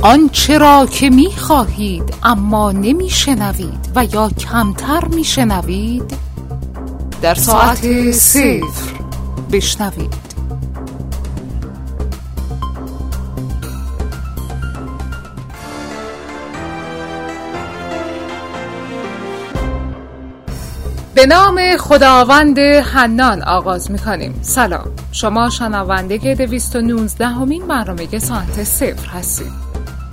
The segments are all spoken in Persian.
آنچه را که می خواهید اما نمی شنوید و یا کمتر می شنوید در ساعت 0 بشنوید. به نام خداوند حنان آغاز می‌کنیم. سلام، شما شنونده 219مین برنامه ساعت 0 هستید.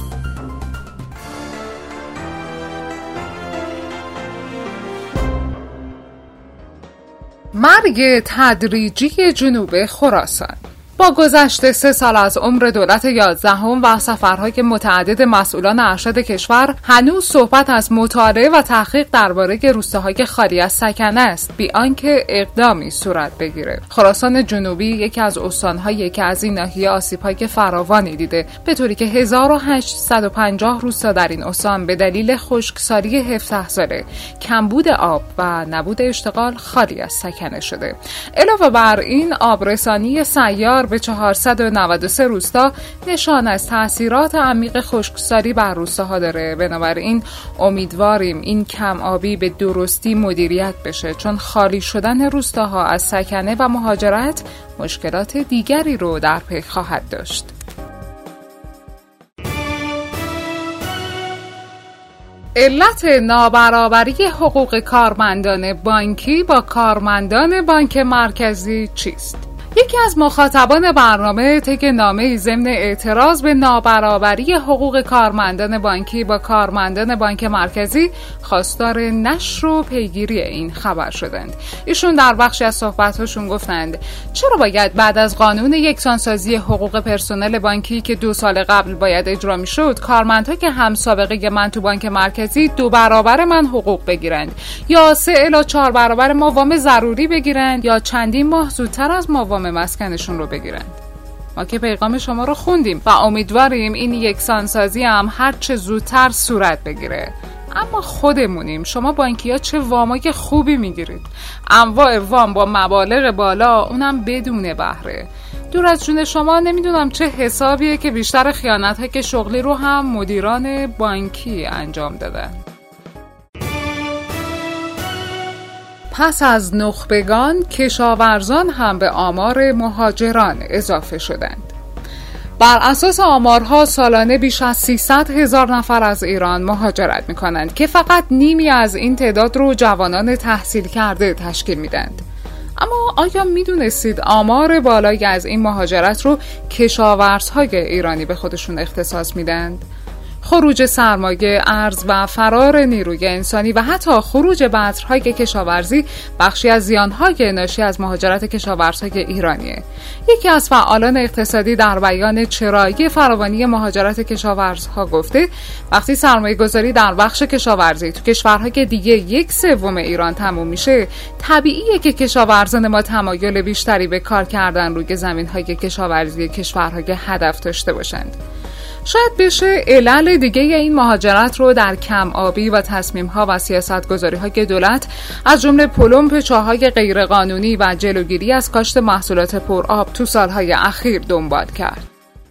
مرگ تدریجی جنوب خراسان. با گذشت 3 سال از عمر دولت 11 و سفرهای متعدد مسئولان ارشد کشور، هنوز صحبت از مطالعه و تحقیق درباره روستاهای خالی از سکنه است، بی آنکه اقدامی صورت بگیره. خراسان جنوبی یکی از استان‌هایی که از این ناحیه آسیب‌های فراوانی دیده، به طوری که 1850 روستا در این استان به دلیل خشکسالی 17 ساله، کمبود آب و نبود اشتغال خالی از سکنه شده. علاوه بر این، آبرسانی سیار به 493 روستا نشان از تأثیرات عمیق خشکسالی بر روستاها داره. بنابراین امیدواریم این کم آبی به درستی مدیریت بشه، چون خالی شدن روستاها از سکنه و مهاجرت مشکلات دیگری رو در پی خواهد داشت. علت نابرابری حقوق کارمندان بانکی با کارمندان بانک مرکزی چیست؟ یکی از مخاطبان برنامه طی نامه‌ای ضمن اعتراض به نابرابری حقوق کارمندان بانکی با کارمندان بانک مرکزی خواستار نشر و پیگیری این خبر شدند. ایشون در بخشی از صحبت‌هاشون گفتند چرا باید بعد از قانون یکسانسازی حقوق پرسنل بانکی که 2 سال قبل باید اجرا می‌شد، کارمندها که هم سابقه من تو بانک مرکزی 2 برابر من حقوق بگیرند، یا 3 الی 4 برابر ما وام ضروری بگیرند، یا چندین ماه زودتر از ما وام مسکنشون رو بگیرند. ما که پیغام شما رو خوندیم و امیدواریم این یکسانسازی هم هر چه زودتر صورت بگیره. اما خودمونیم، شما بانکی‌ها چه وامای خوبی میگیرید، انواع وام با مبالغ بالا، اونم بدون بهره. دور از جون شما نمیدونم چه حسابیه که بیشتر خیانت‌ها که شغلی رو هم مدیران بانکی انجام دادن. پس از نخبگان، کشاورزان هم به آمار مهاجران اضافه شدند. بر اساس آمارها سالانه بیش از 300,000 نفر از ایران مهاجرت می‌کنند که فقط نیمی از این تعداد رو جوانان تحصیل کرده تشکیل میدند. اما آیا میدونستید آمار بالایی از این مهاجرت رو کشاورزهای ایرانی به خودشون اختصاص میدند؟ خروج سرمایه، ارز و فرار نیروی انسانی و حتی خروج بذرهای کشاورزی بخشی از زیانهای ناشی از مهاجرت کشاورزهای ایرانیه. یکی از فعالان اقتصادی در بیان چرایی فراوانی مهاجرت کشاورزها گفته وقتی سرمایه گذاری در بخش کشاورزی تو کشورهای دیگه 1/3 ایران تموم میشه، طبیعیه که کشاورزان ما تمایل بیشتری به کار کردن روی زمینهای کشاورزی کشورهای هدف داشته باشند. شاید بشه علل دیگه این مهاجرت رو در کم آبی و تصمیم‌ها و سیاست‌گذاری‌های دولت از جمله پلمپ چاهای غیرقانونی و جلوگیری از کاشت محصولات پرآب تو سالهای اخیر دنبال کرد.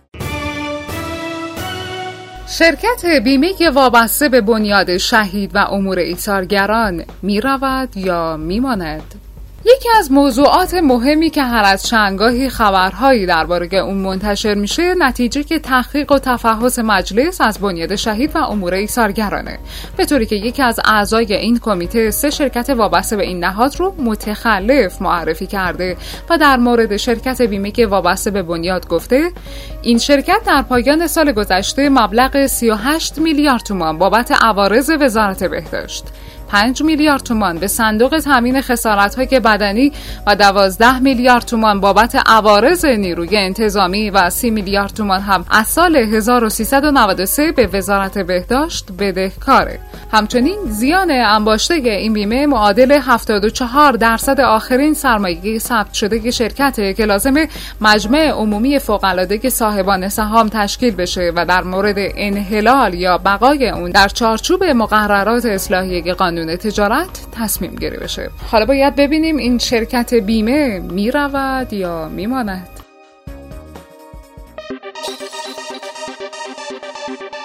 شرکت بیمه وابسته به بنیاد شهید و امور ایثارگران می‌رود یا می‌ماند؟ یکی از موضوعات مهمی که هر از چندگاهی خبرهایی درباره اون منتشر میشه، نتیجه که تحقیق و تفحص مجلس از بنیاد شهید و امور ایثارگرانه، به طوری که یکی از اعضای این کمیته 3 شرکت وابسته به این نهاد رو متخلف معرفی کرده و در مورد شرکت بیمه وابسته به بنیاد گفته این شرکت در پایان سال گذشته مبلغ 38 میلیارد تومان بابت عوارض وزارت بهداشت، 5 میلیارد تومان به صندوق تامین خسارت‌های بدنی و 12 میلیارد تومان بابت عوارض نیروی انتظامی و 30 میلیارد تومان هم از سال 1393 به وزارت بهداشت بدهکاره. همچنین زیان انباشته این بیمه معادل 74% آخرین سرمایه ثبت شده شرکت که لازم مجمع عمومی فوق‌العاده صاحبان سهام تشکیل بشه و در مورد انحلال یا بقای اون در چارچوب مقررات اصلاحیه قانون تجارت تصمیم گیری بشه. حالا باید ببینیم این شرکت بیمه میرود یا میماند.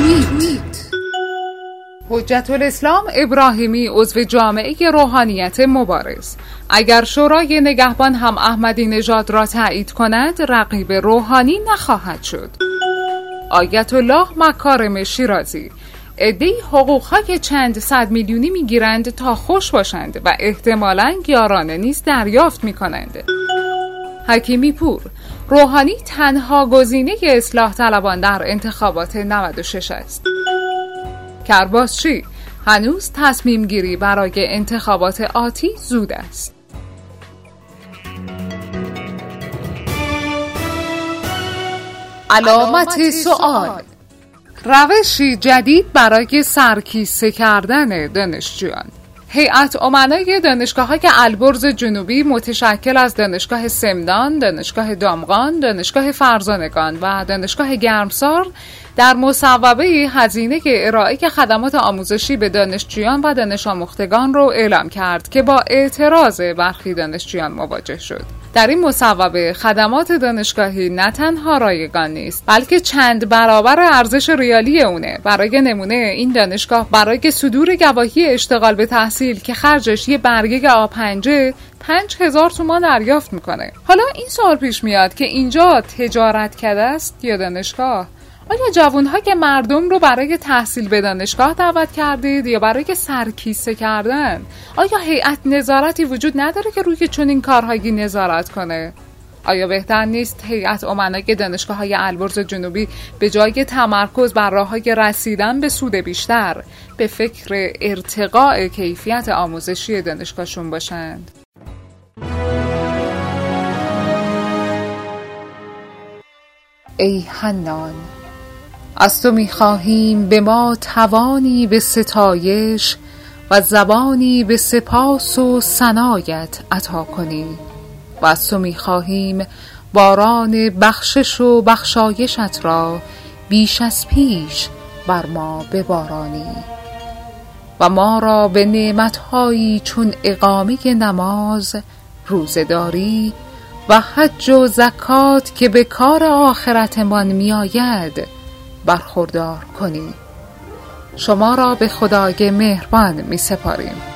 حجت الاسلام ابراهیمی عضو جامعه روحانیت مبارز: اگر شورای نگهبان هم احمدی نژاد را تایید کند رقیب روحانی نخواهد شد. آیت الله مکارم شیرازی: عده‌ای حقوق‌های چند صد میلیونی میگیرند تا خوش باشند و احتمالاً یارانه نیز دریافت میکنند. حکیمی پور: روحانی تنها گزینه اصلاح طلبان در انتخابات 96 است. کرباسچی: هنوز تصمیم گیری برای انتخابات آتی زود است. علامت سوال: روشی جدید برای سرکیسه کردن دانشجویان. هیئت امنای دانشگاه‌های البرز جنوبی متشکل از دانشگاه سمنان، دانشگاه دامغان، دانشگاه فرزانگان و دانشگاه گرمسار در مصوبه هزینه ارائه خدمات آموزشی به دانشجویان و دانش آموختگان رو اعلام کرد که با اعتراض برخی دانشجویان مواجه شد. در این مصوبه خدمات دانشگاهی نه تنها رایگان نیست بلکه چند برابر ارزش ریالی اونه. برای نمونه این دانشگاه برای صدور گواهی اشتغال به تحصیل که خرجش یه برگه آپنجه 5000 تومان دریافت میکنه. حالا این سوال پیش میاد که اینجا تجارتکده است یا دانشگاه؟ آیا جوانها که مردم رو برای تحصیل به دانشگاه دعوت کردید یا برای سرکیسه کردن؟ آیا هیئت نظارتی وجود نداره که روی چنین کارهایی نظارت کنه؟ آیا بهتر نیست هیئت امنای دانشگاه‌های البرز جنوبی به جای تمرکز بر راه‌های رسیدن به سود بیشتر به فکر ارتقاء کیفیت آموزشی دانشگاهشون باشند؟ ای حنان، از تو می‌خواهیم به ما توانی به ستایش و زبانی به سپاس و ثنایت عطا کنی و از تو می‌خواهیم باران بخشش و بخشایشت را بیش از پیش بر ما ببارانی و ما را به نعمت‌هایی چون اقامه نماز، روزه‌داری و حج و زکات که به کار آخرتمان می‌آید برخوردار کنی. شما را به خدای مهربان می سپاریم.